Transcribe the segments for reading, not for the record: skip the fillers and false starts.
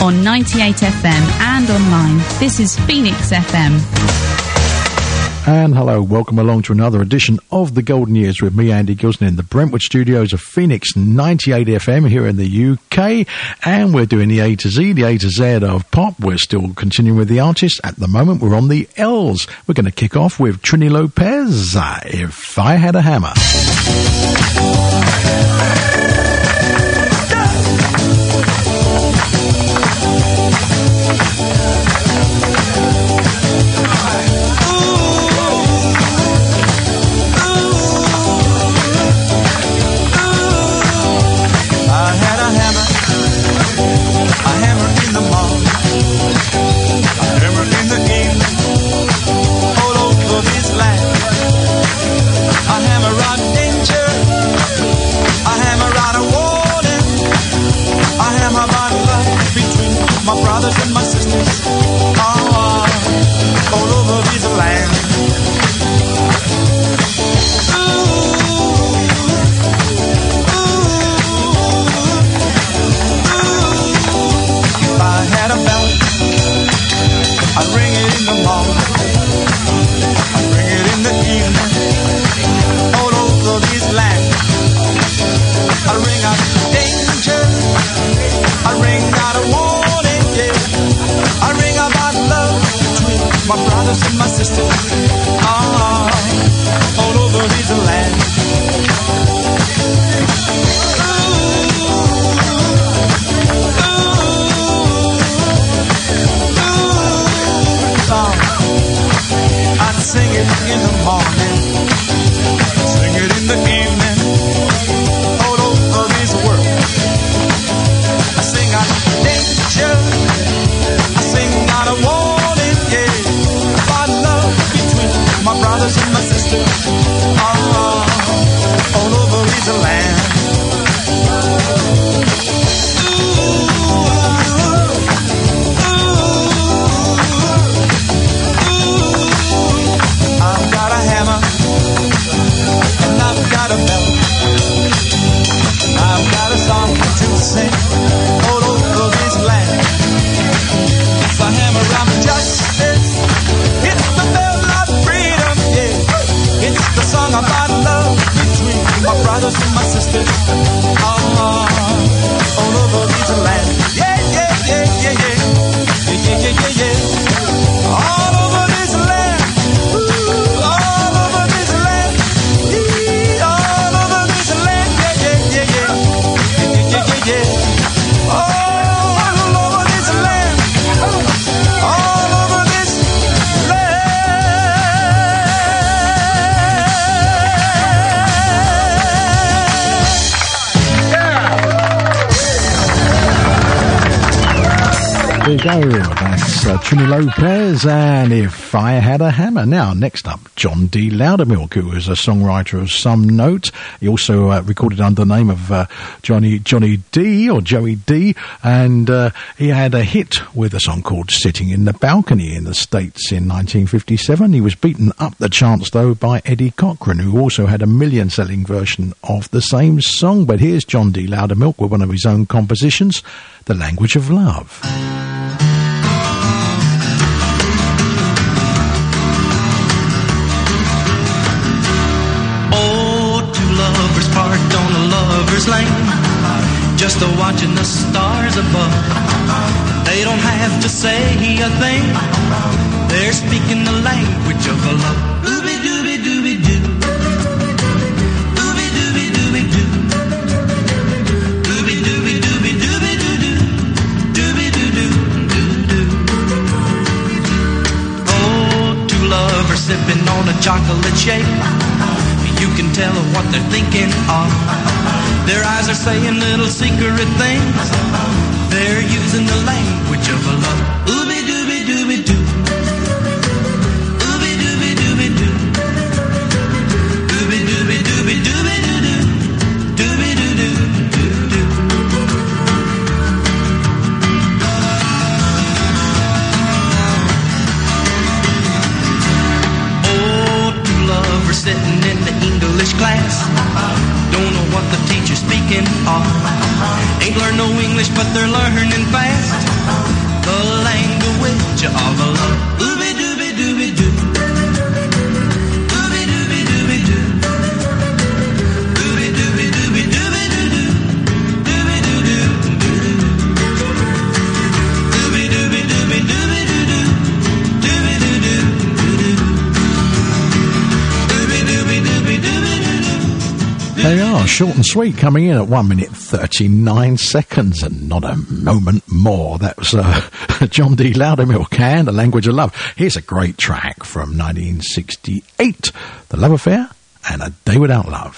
on 98 FM and online. This is Phoenix FM. And hello, welcome along to another edition of The Golden Years with me, Andy Gilson, in the Brentwood studios of Phoenix 98 FM here in the UK. And we're doing the A to Z, the A to Z of pop. We're still continuing with the artists. At the moment, we're on the L's. We're going to kick off with Trini Lopez, If I Had a Hammer. And my sisters, all over this land. If I had a bell, I'd ring it in the morning, I'd ring it in the evening, all over this land. I'd ring out danger, I'd ring out a warning. I ring about love between my brothers and my sisters, all over this land. I'd sing it in the morning, sing it in the evening, all over this world. I sing out danger, not a warning, yeah, about love between my brothers and my sisters, all over this land. I've got a hammer and I've got a bell. I've got a song to sing all over this land. It's a hammer of justice. It's the bell of freedom, yeah. It's the song about love between my brothers and my sisters, all over this land. Yeah, yeah, yeah, yeah, yeah. Yeah, yeah, yeah, yeah, yeah. All over this land. Ooh, all over this land. All over this land. Yeah, yeah, yeah, yeah. Yeah, yeah, yeah, yeah, yeah. All over this land. All over this land. There you go. That's Trini Lopez and If I Had a Hammer. Now, next up, John D. Loudermilk, who is a songwriter of some note. He also recorded under the name of Johnny D, or Joey D, and he had a hit with a song called Sitting in the Balcony in the States in 1957. He was beaten up the charts, though, by Eddie Cochran, who also had a million-selling version of the same song. But here's John D. Loudermilk with one of his own compositions, The Language of Love. Lovers parked on a lover's lane, just a watching the stars above. They don't have to say a thing, they're speaking the language of love. Ooby dooby dooby doo, ooby dooby dooby doo, ooby dooby dooby dooby doo doo, dooby doo doo doo doo. Oh, two lovers sipping on a chocolate shake. You can tell what they're thinking of. Their eyes are saying little secret things. They're using the language of love. Ooby dooby dooby doo, ooby dooby dooby doo, ooby dooby dooby dooby doo doo, dooby doo doo doo doo. Oh, two lovers sitting in the English class. don't know what the teacher's speaking of. Ain't learn no English, but they're learning fast the language of love. Ooby dooby dooby doo. Ooby dooby dooby doo. Ooby dooby dooby dooby doo doo. Dooby doo doo doo doo. Ooby dooby dooby dooby doo doo. Dooby doo doo doo doo. Ooby dooby dooby dooby doo doo. There you are, short and sweet, coming in at 1 minute 39 seconds, and not a moment more. That was John D. Loudermilk and The Language of Love. Here's a great track from 1968, The Love Affair and A Day Without Love.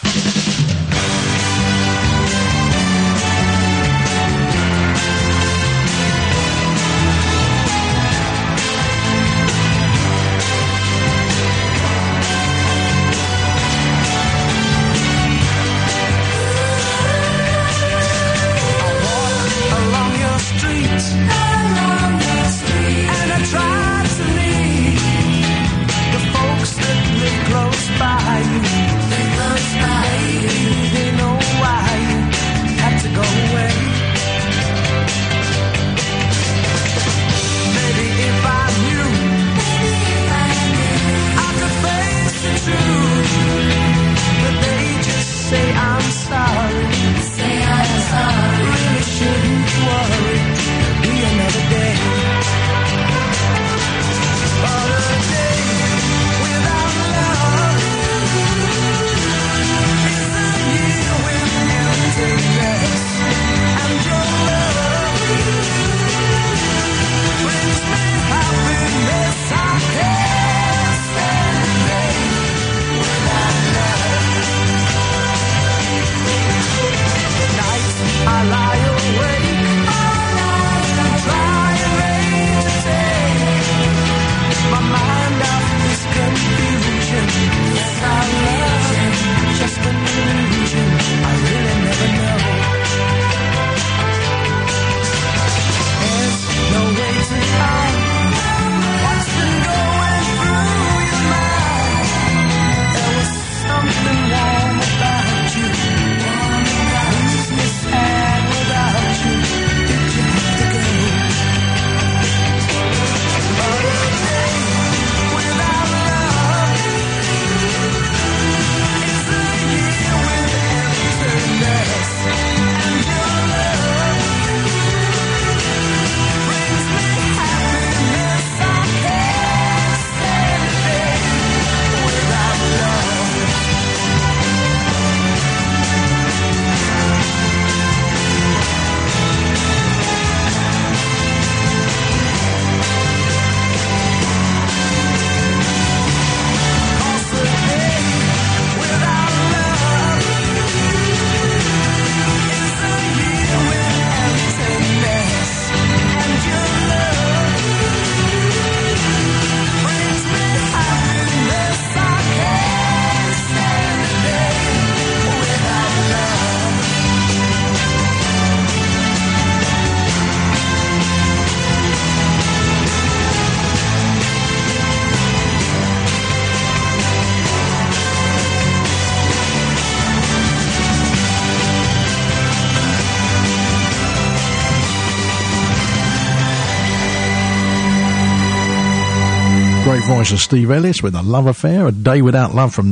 Voice of Steve Ellis with A Love Affair, A Day Without Love from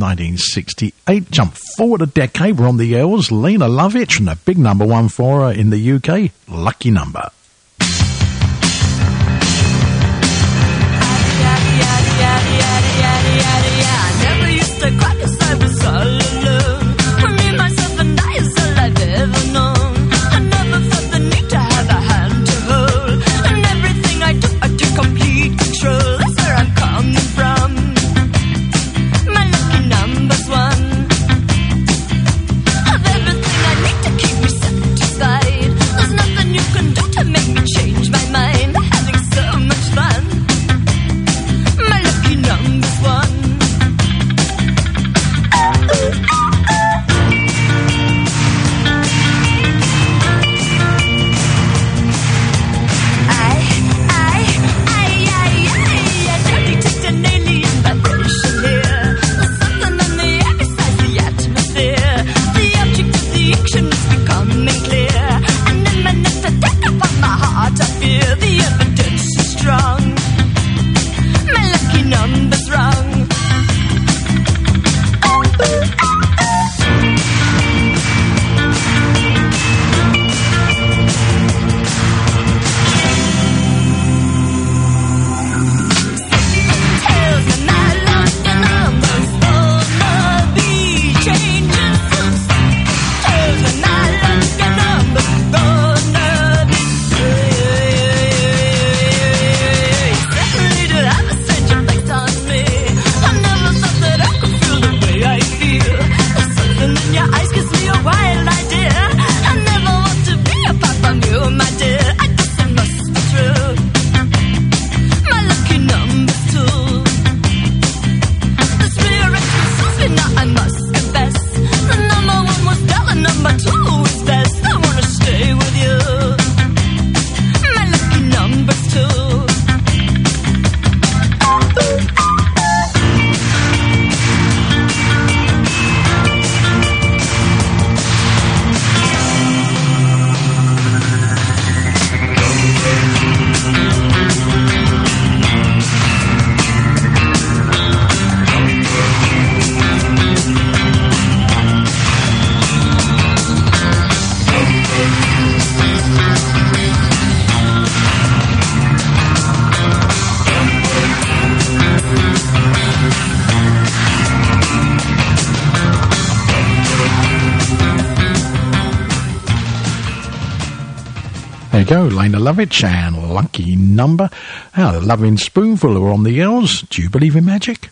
1968. Jump forward a decade, we're on the L's. Lena Lovitch, and a big number one for her in the UK, Lucky Number. I never used to cry 'cause I was all alone. For me, myself and I is all I've ever known. I never felt the need to have a hand to hold. And everything I do, I took complete control. That's where I'm coming from. My lucky number's one. Of everything I need to keep me satisfied. There's nothing you can do to make There you go, Lena Lovitch and Lucky Number. Now, the Loving Spoonful are on the L's. Do you believe in magic?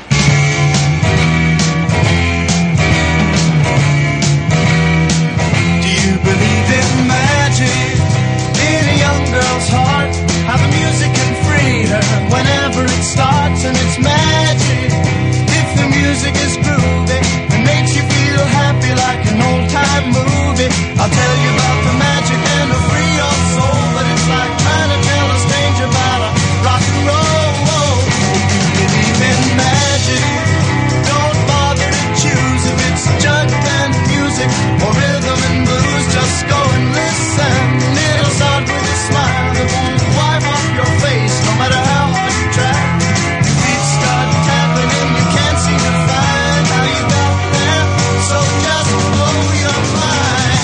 Do you believe in magic? In a young girl's heart, how the music can free her whenever it starts, and it's magic. If the music is groovy and makes you feel happy like an old-time movie, I'll tell you about the magic and it'll free your soul. But it's like trying to tell a stranger about a rock and roll. Do you believe in magic? Don't bother to choose if it's jug band music or rhythm and blues. Just go and listen. It'll start with a smile that won't wipe off your face, no matter how hard you try. Feet start tapping and you can't seem to find how you got there. So just blow your mind.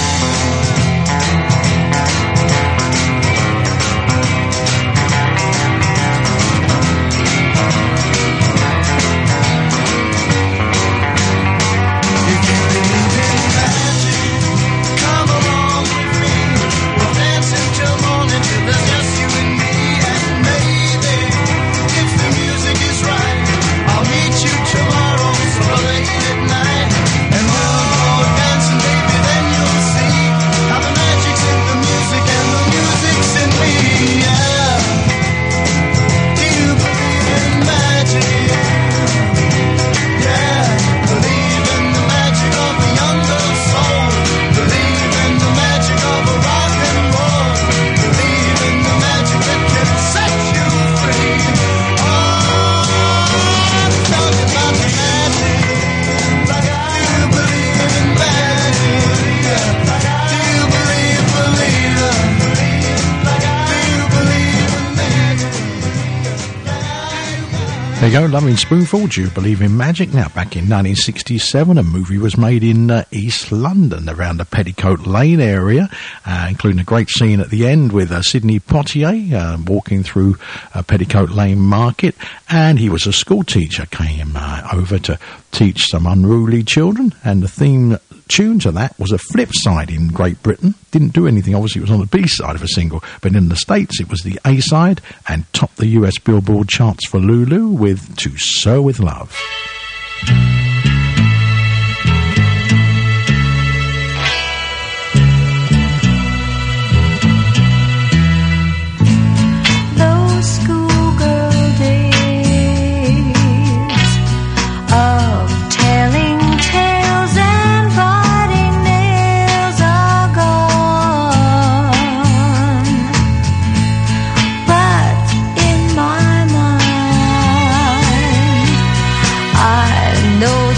If you believe in magic, come along with me. We'll dance until morning till there's just you and me. And maybe, if the music is right, I'll meet you tomorrow so late at night. And we'll go dancing, baby, then you'll see how the magic's in the music and the music's in me. Yeah. Do you believe in magic? Yeah. Believe in the magic of a young girl's soul. Believe in the magic of a rock and roll. Believe in the magic that can set you free. Oh, I'm talking about the magic. Do you believe in magic? Do you believe? Do you believe in magic? There you go, Loving Spoonful. Do you believe in magic? Now, back in 1967, a movie was made in East London around the Petticoat Lane area, including a great scene at the end with Sidney Poitier walking through Petticoat Lane Market, and he was a school teacher, came over to teach some unruly children, and the theme tune to that was a flip side in Great Britain. Didn't do anything, obviously it was on the B side of a single, but in the States it was the A side and topped the US Billboard charts for Lulu with To Sew With Love. Those schoolgirl days of telling tales and biting nails are gone. But in my mind, I know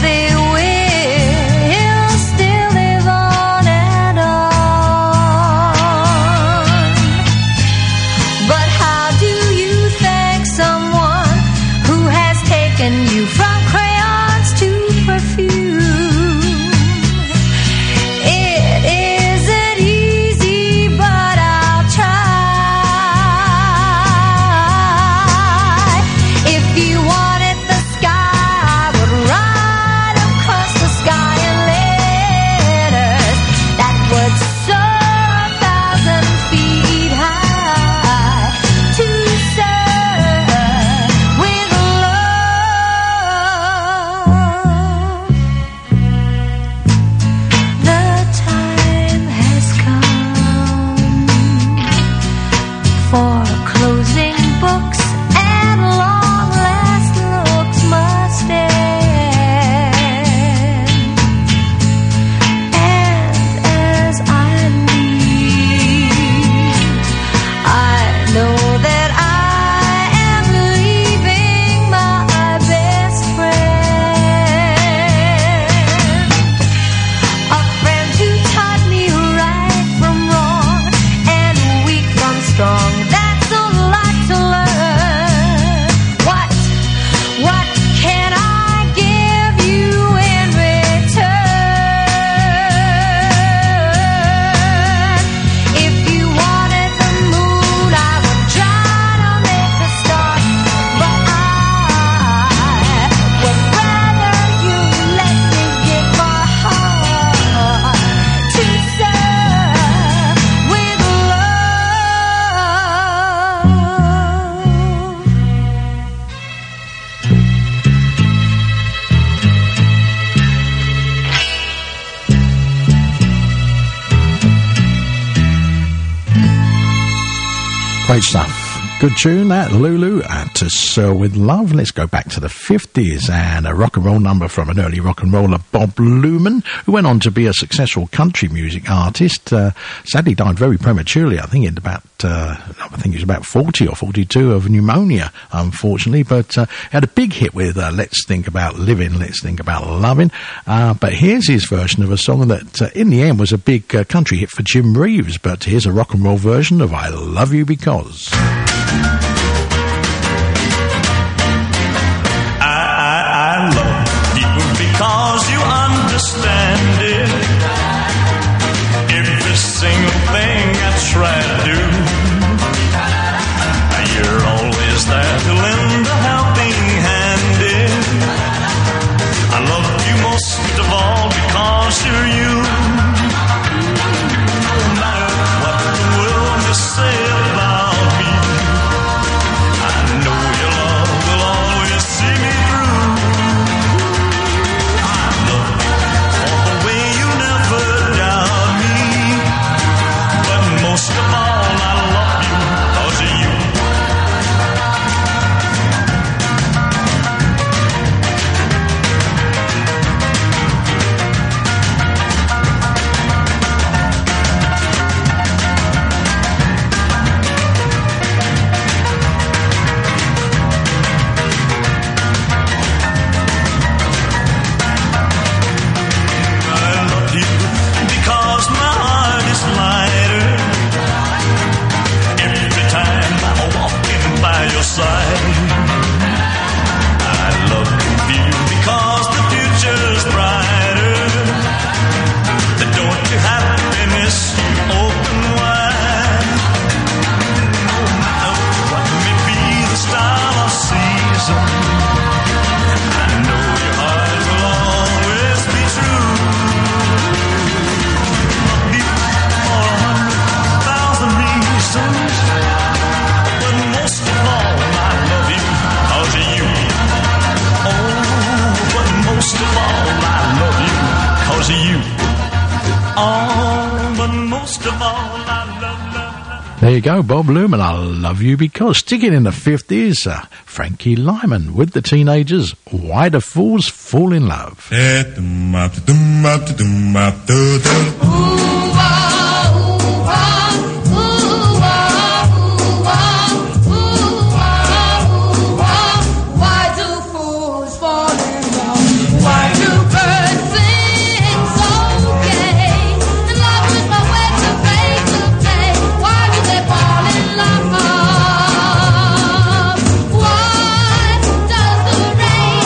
Great stuff. Good tune, that Lulu To Sir With Love. Let's go back to the 50s and a rock and roll number from an early rock and roller, Bob Luman, who went on to be a successful country music artist. Sadly died very prematurely, I think he was about 40 or 42 of pneumonia, unfortunately, but had a big hit with Let's Think About Living, Let's Think About Loving. But here's his version of a song that in the end was a big country hit for Jim Reeves, but here's a rock and roll version of I Love You Because. I love you because you understand it. Every single thing I try to do, you're always there to lend a helping hand in. I love you most of all because you're you. No matter what the world may say about me, I know your love will always see me through. I love you for the way you never doubt me, but most of all I love you because of you. There you go, Bob Luman, I Love You Because. Sticking in the 50s, Frankie Lyman with the Teenagers, Why Do Fools Fall in Love?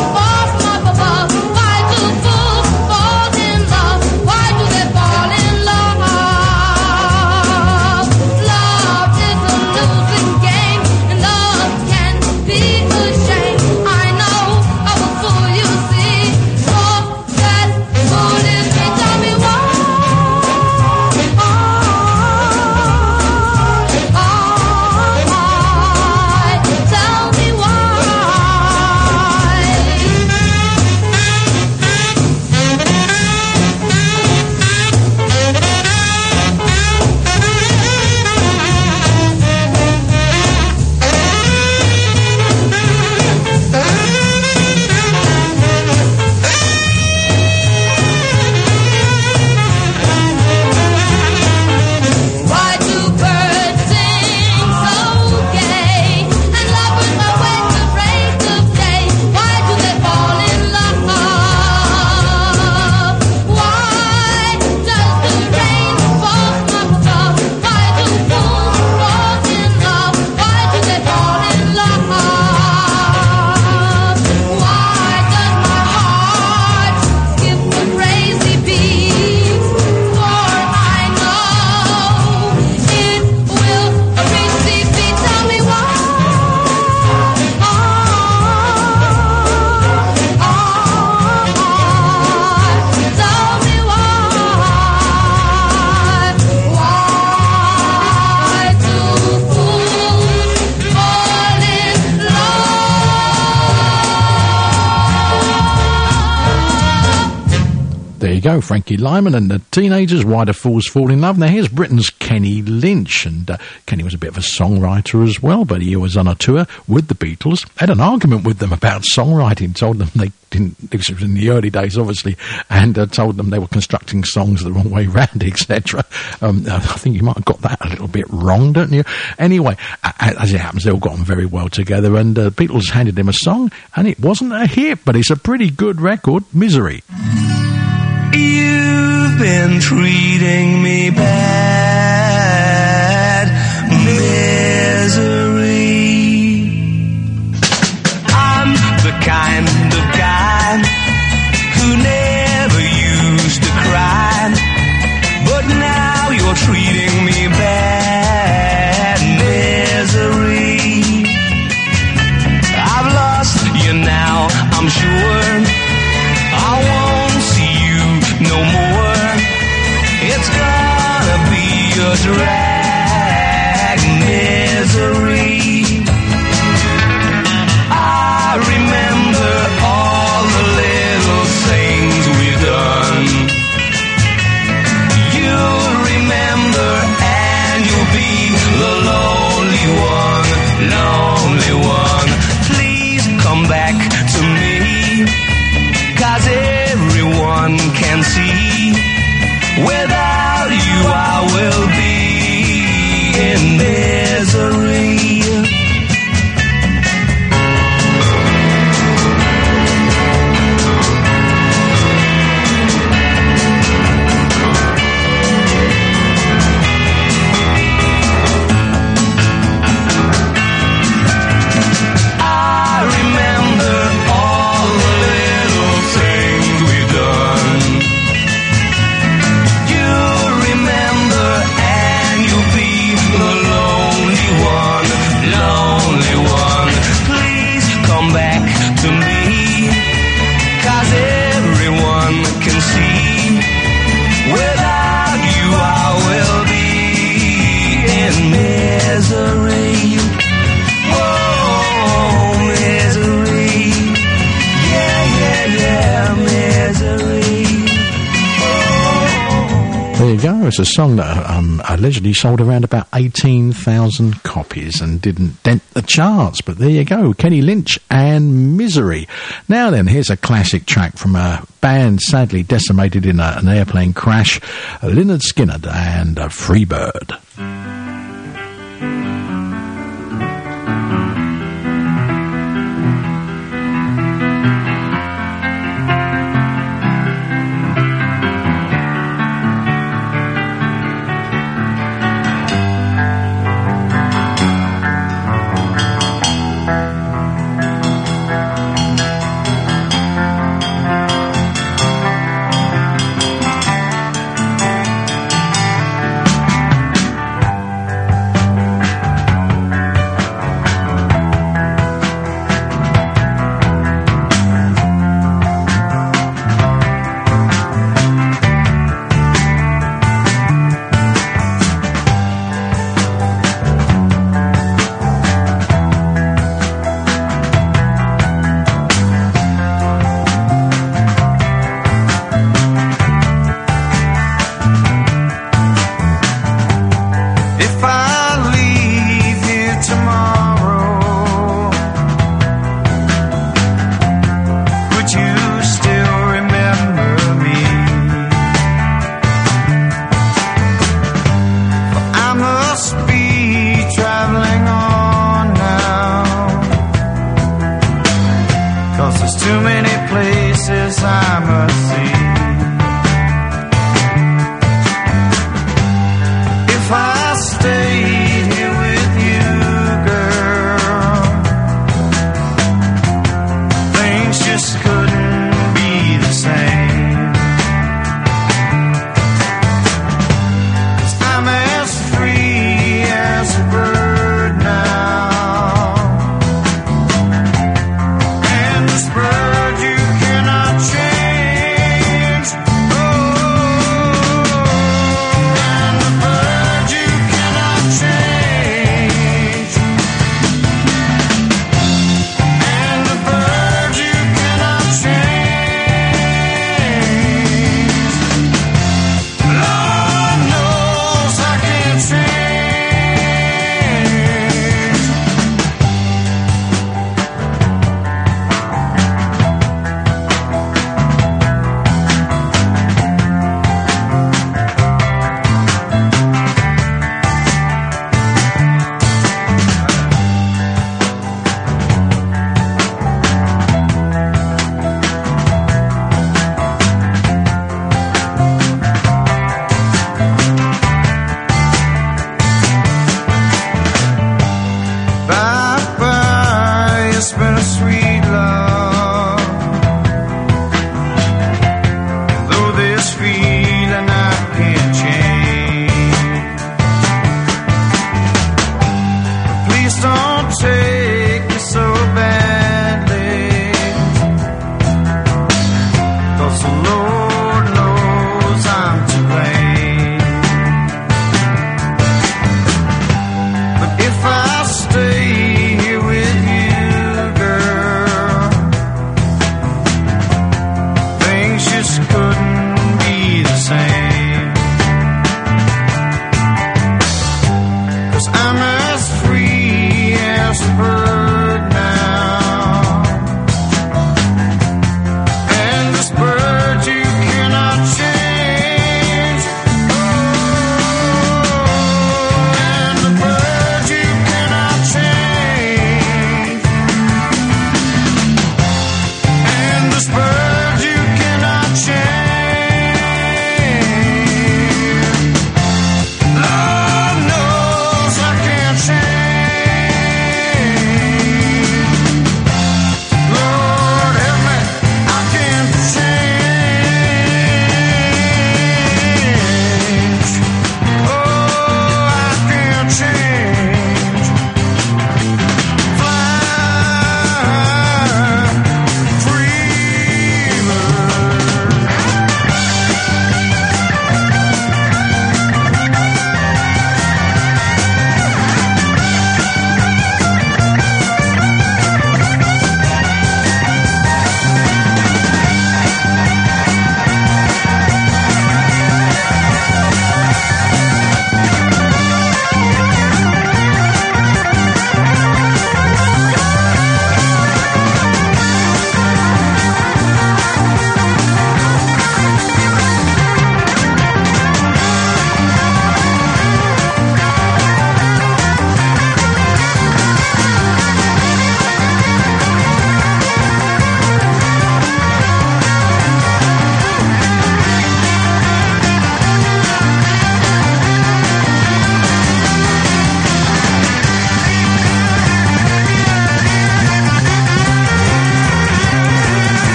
Why do they fall in love? There you go, Frankie Lyman and the Teenagers, Why Do Fools Fall in Love. Now here's Britain's Kenny Lynch, and Kenny was a bit of a songwriter as well, but he was on a tour with the Beatles, had an argument with them about songwriting, told them they didn't, this was in the early days obviously, and told them they were constructing songs the wrong way round, etc. I think you might have got that a little bit wrong, don't you? Anyway, as it happens, they all got on very well together, and the Beatles handed him a song, and it wasn't a hit, but it's a pretty good record, Misery. You've been treating me bad, misery. I'm the kind of guy who never used to cry, but now you're treating me bad, misery. I've lost you now, I'm sure. I won't see you no more. It's gonna be a drag, misery. I remember all the little things we've done. You'll remember and you'll be the lonely one. Please come back to me, 'cause everyone can see without you I will be in misery. It's a song that allegedly sold around about 18,000 copies and didn't dent the charts, but there you go, Kenny Lynch and Misery. Now then, here's a classic track from a band sadly decimated in an airplane crash, Lynyrd Skynyrd and Freebird.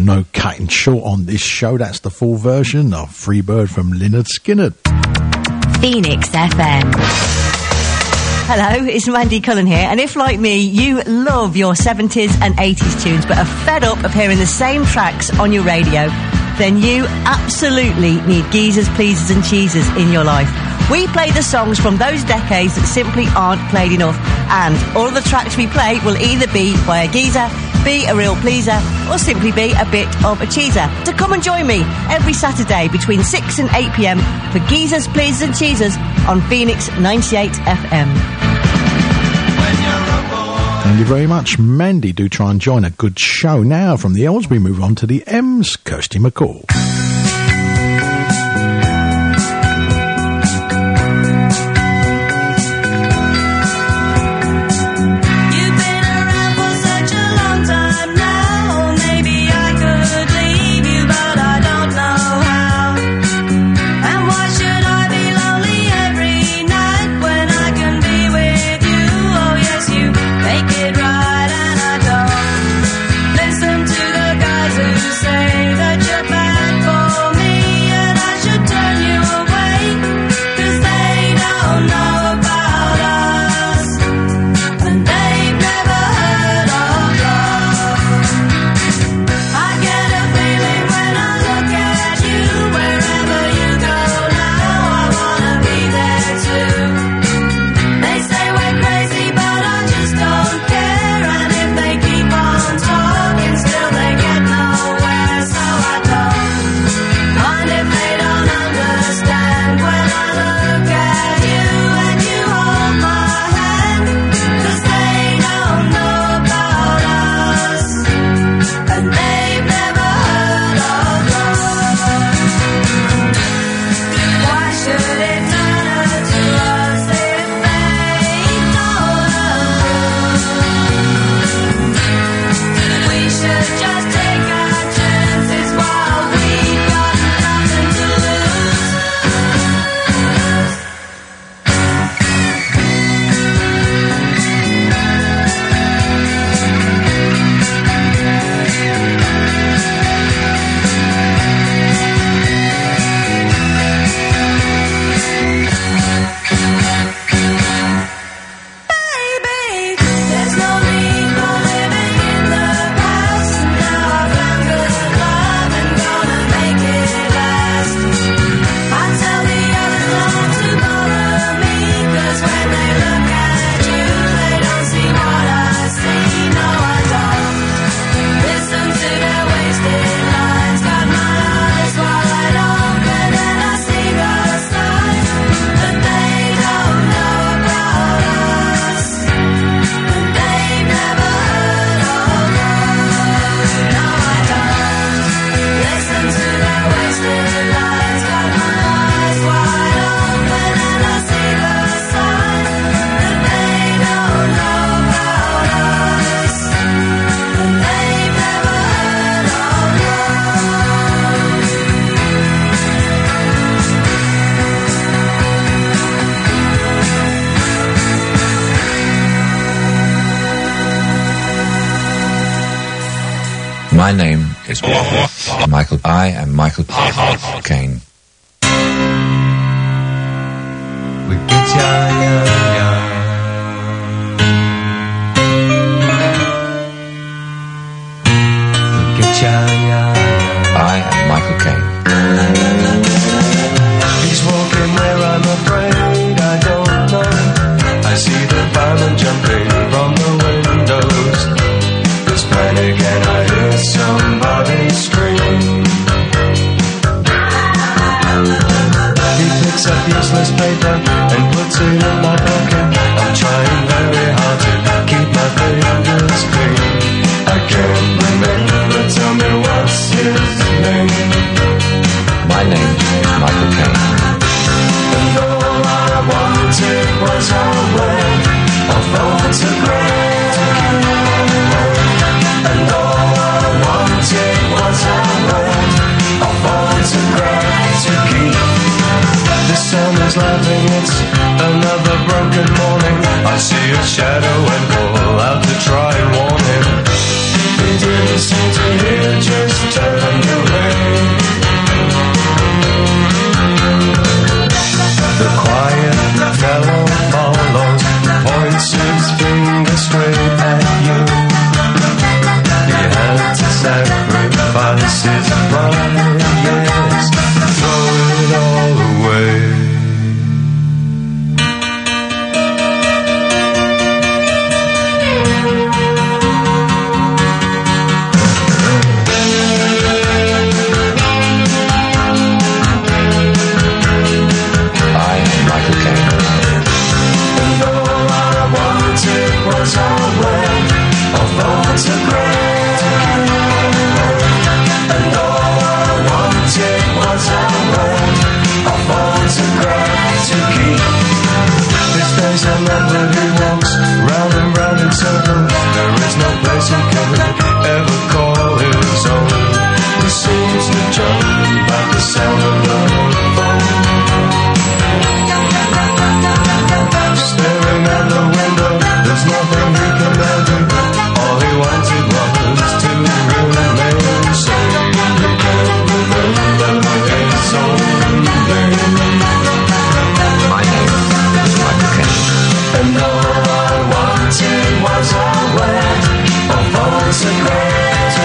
no cutting short on this show. That's the full version of Freebird from Lynyrd Skynyrd. Phoenix FM. Hello, it's Mandy Cullen here, and if, like me, you love your 70s and 80s tunes but are fed up of hearing the same tracks on your radio, then you absolutely need Geezers, Pleasers and Cheesers in your life. We play the songs from those decades that simply aren't played enough, and all of the tracks we play will either be by a geezer, be a real pleaser, or simply be a bit of a cheeser. So come and join me every Saturday between 6 and 8 p.m. for Geezers, Pleasers and Cheesers on Phoenix 98 FM. Thank you very much, Mandy. Do try and join a good show. Now, from the L's, we move on to the M's, Kirsty McCall. Say that you're bad for me. My name is Michael. I am Michael Caine. We get ya. We get ya. I am Michael Caine. He's walking where I'm afraid I don't know. I see the fireman jumping from the windows. There's panic and I hear somebody scream. He picks up useless paper and puts it in my pocket. I'm trying very hard to keep my fingers clean. I can't remember, tell me what's his name. My name is Michael Caine. And all I wanted was a word, a photograph. And all I wanted was a word, a photograph to keep. The sun is laughing, it's another broken morning. I see a shadow and call out to try and warn him. He didn't seem to hear, just always a man that he walks round and round in circles. There is no place he can ever call his own. He seems to jump at the sound of the phone. Staring at the window, there's nothing he can do. All he wanted was to remain sane. He can't remember his own name. My name is Michael Caine. And all I wanted was a word of photograph.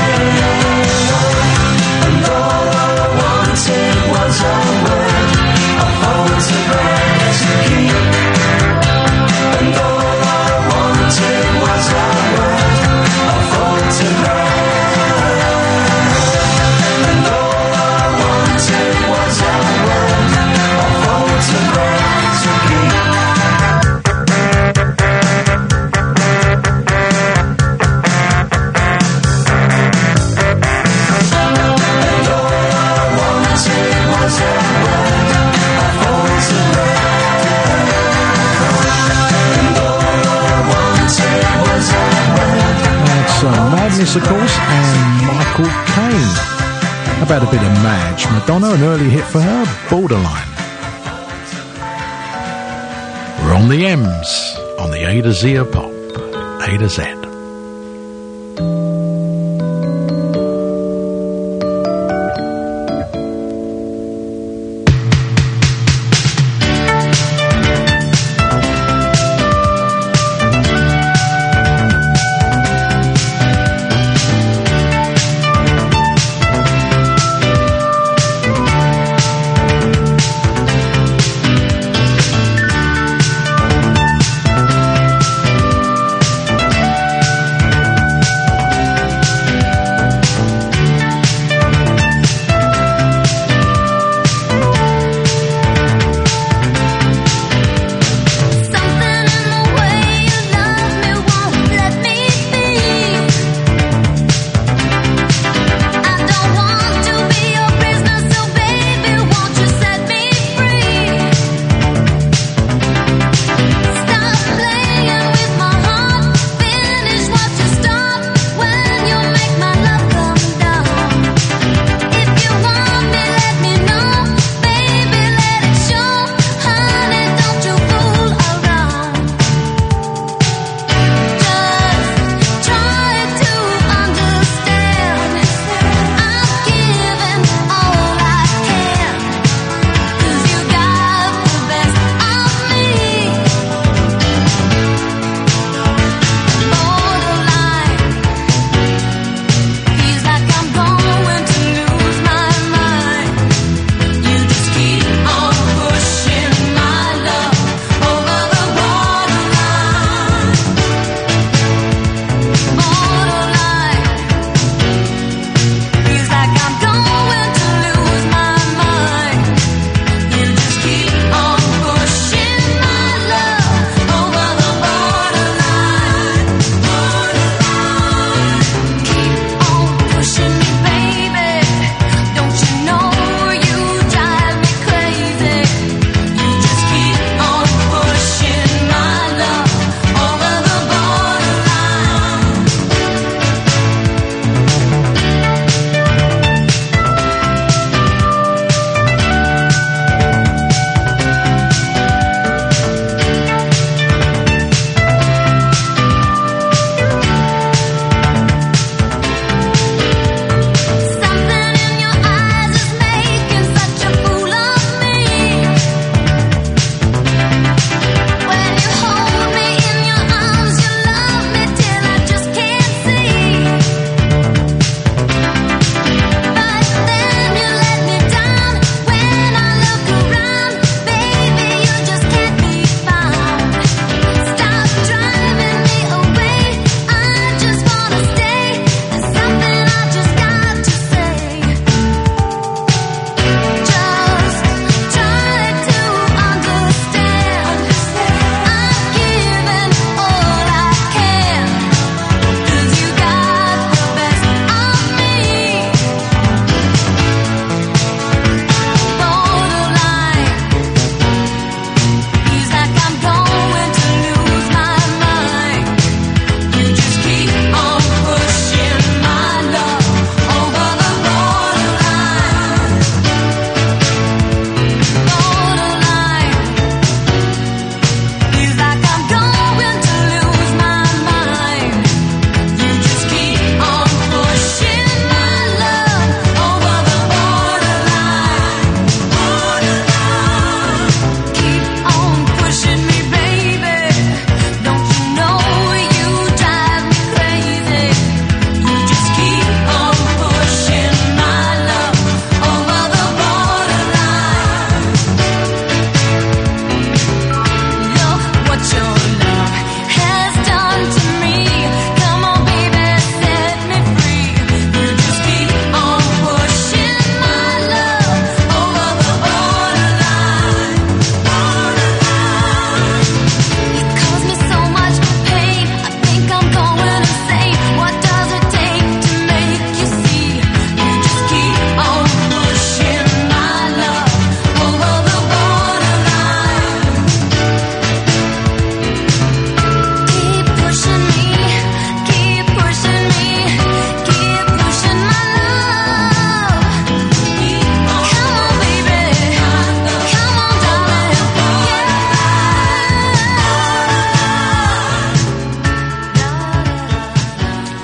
And all I wanted was a word of photograph to keep. And all I wanted was a word of photograph. And all I wanted was a word of photograph to keep. Madness, of course, and Michael Caine. About a bit of Madge Madonna, an early hit for her, Borderline. We're on the M's, on the A to Z of pop, A to Z.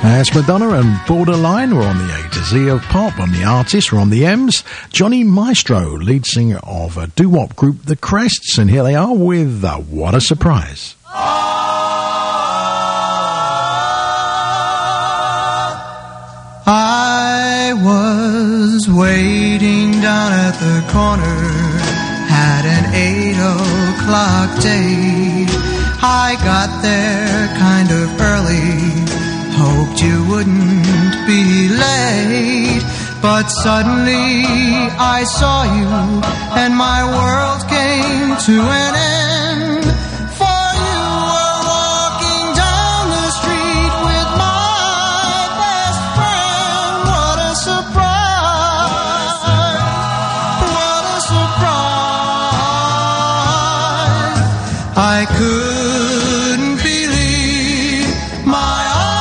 That's Madonna and Borderline. We're on the A to Z of pop. On the artist, we're on the M's. Johnny Maestro, lead singer of a doo-wop group, The Crests, and here they are with What a Surprise. I was waiting down at the corner, had an 8 o'clock date. I got there kind of early, hoped you wouldn't be late, but suddenly I saw you and my world came to an end. For you were walking down the street with my best friend. What a surprise! What a surprise! I couldn't believe my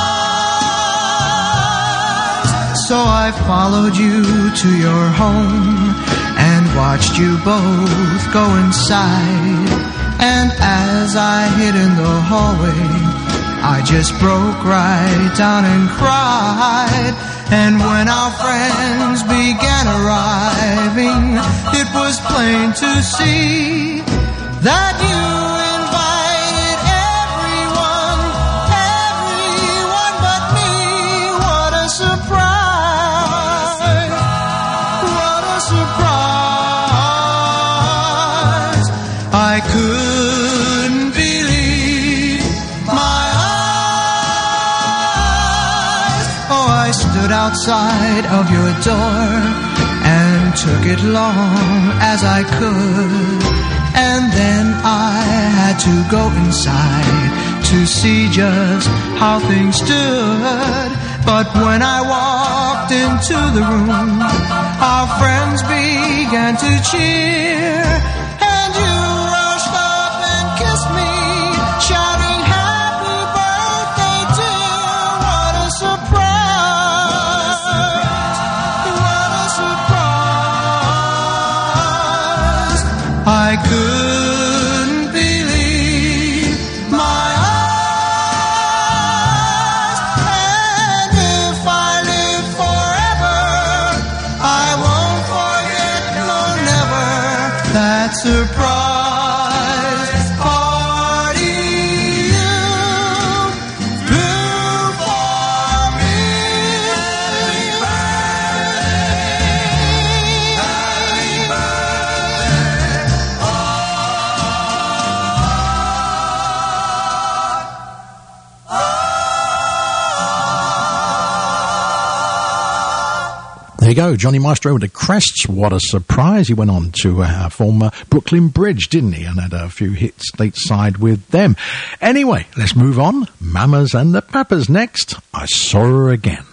So I followed you to your home and watched you both go inside. And as I hid in the hallway, I just broke right down and cried. And when our friends began arriving, it was plain to see that you invited everyone but me. What a surprise! I couldn't believe my eyes. Oh, I stood outside of your door and took it long as I could. And then I had to go inside to see just how things stood. But when I walked into the room, our friends began to cheer. And you rushed up and kissed me, shouting, "Happy birthday, dear!" What a surprise! What a surprise! I couldn't believe my eyes. And if I live forever, I won't forget, no, never, that surprise party you threw for me. There you go, Johnny Maestro with the Crests. What a surprise. He went on to form Brooklyn Bridge, didn't he? And had a few hits stateside with them. Anyway, let's move on. Mamas and the Papas next. I Saw Her Again.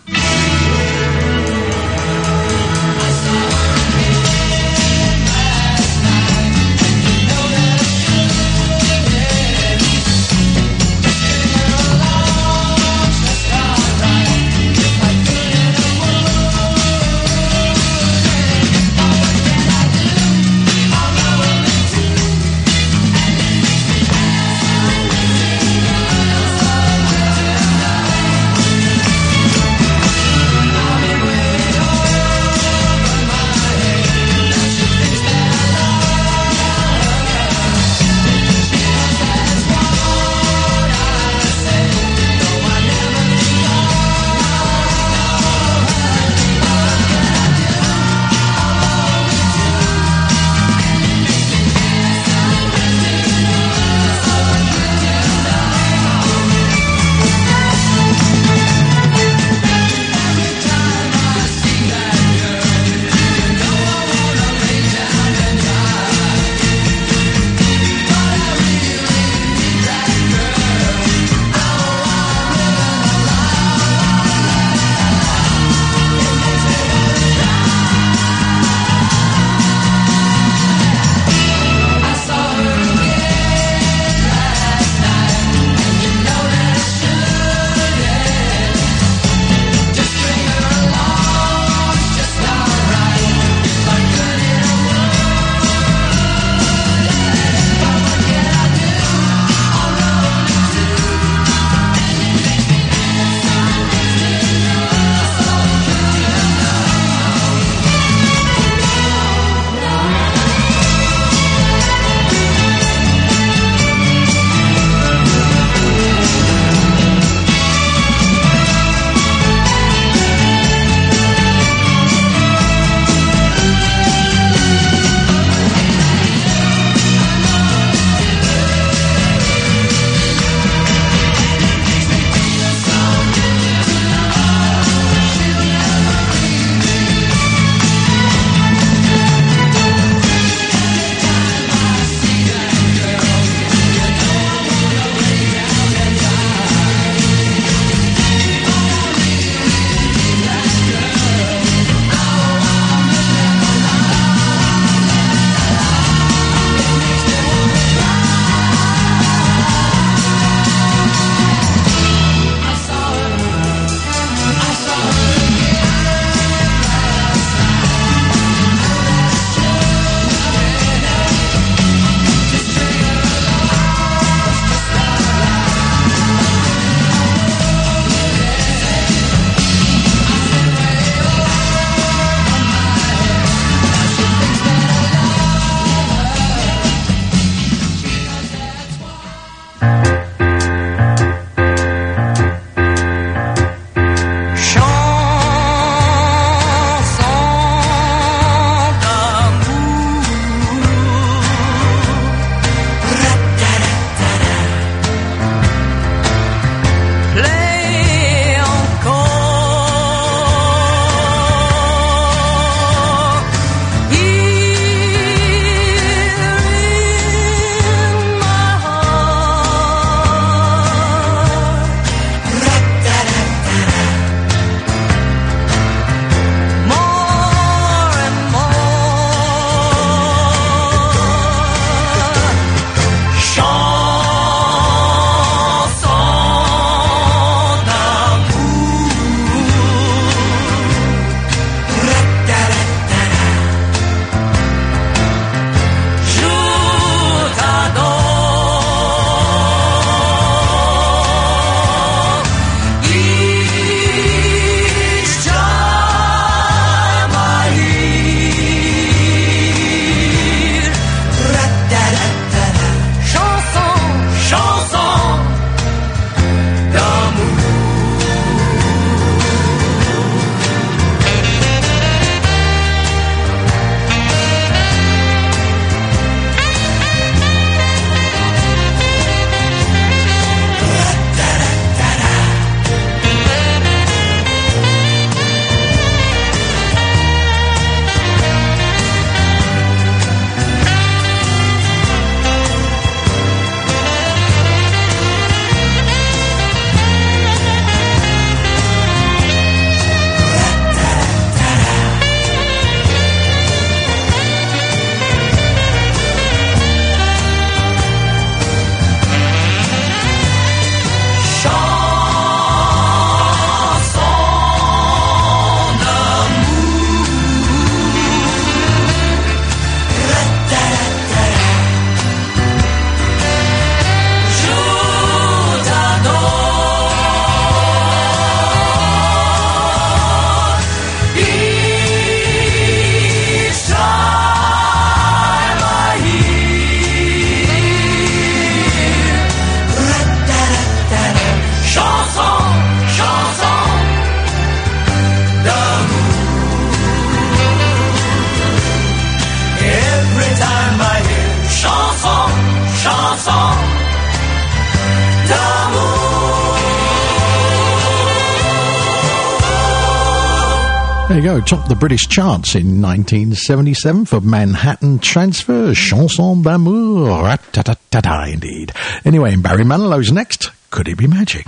There you go, topped the British charts in 1977 for Manhattan Transfer, Chanson d'amour, rat-ta-ta-ta-ta, indeed. Anyway, Barry Manilow's next, Could It Be Magic?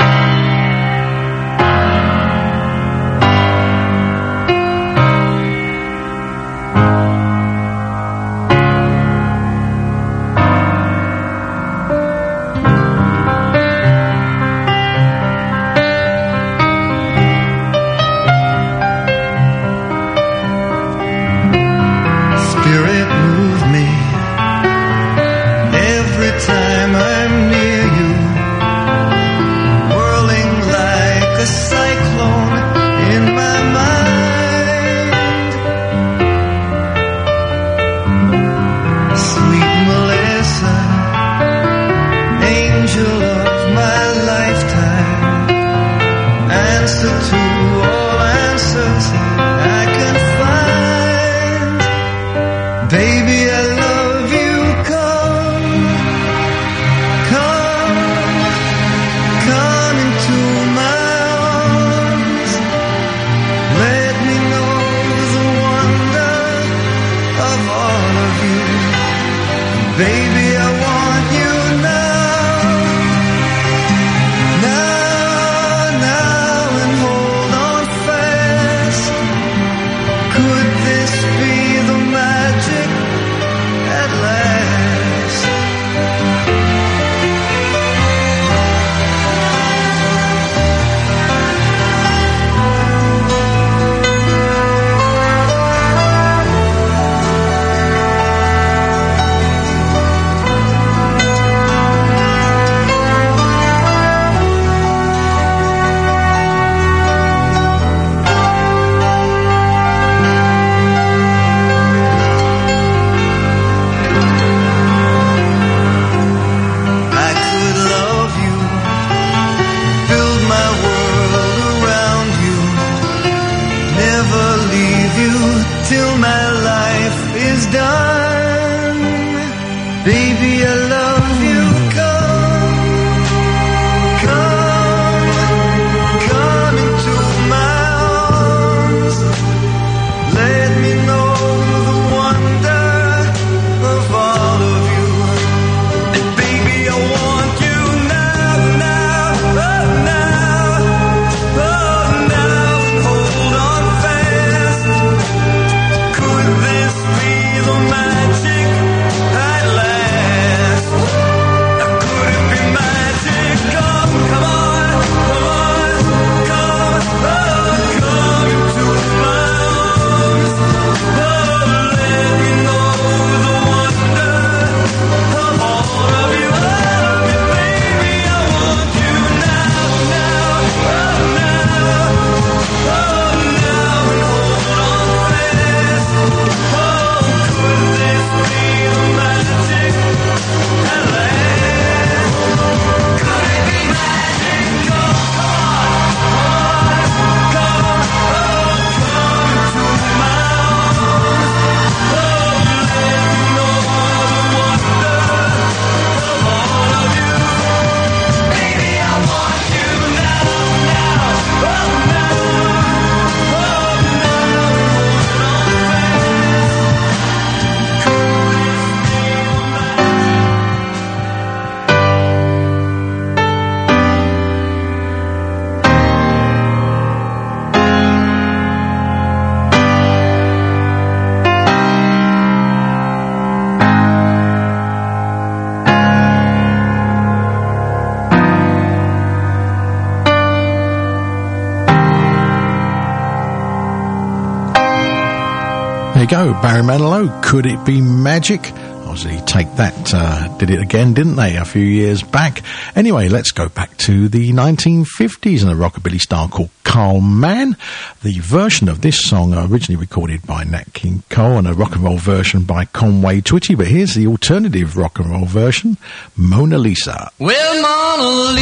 Go, Barry Manilow, Could It Be Magic? Obviously, Take That did it again, didn't they, a few years back? Anyway, let's go back to the 1950s and a rockabilly star called Carl Mann. The version of this song originally recorded by Nat King Cole and a rock and roll version by Conway Twitty, but here's the alternative rock and roll version, Mona Lisa. Well, Mona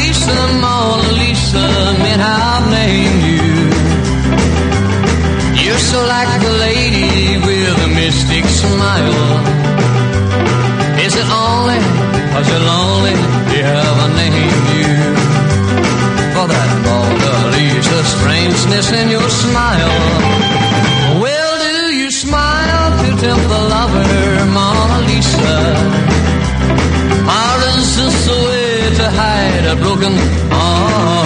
Lisa, meant I've named you. You're so like the lady with a mystic smile. Is it only, or is it lonely, you haven't named you? For that Mona Lisa strangeness in your smile. to hide a broken heart.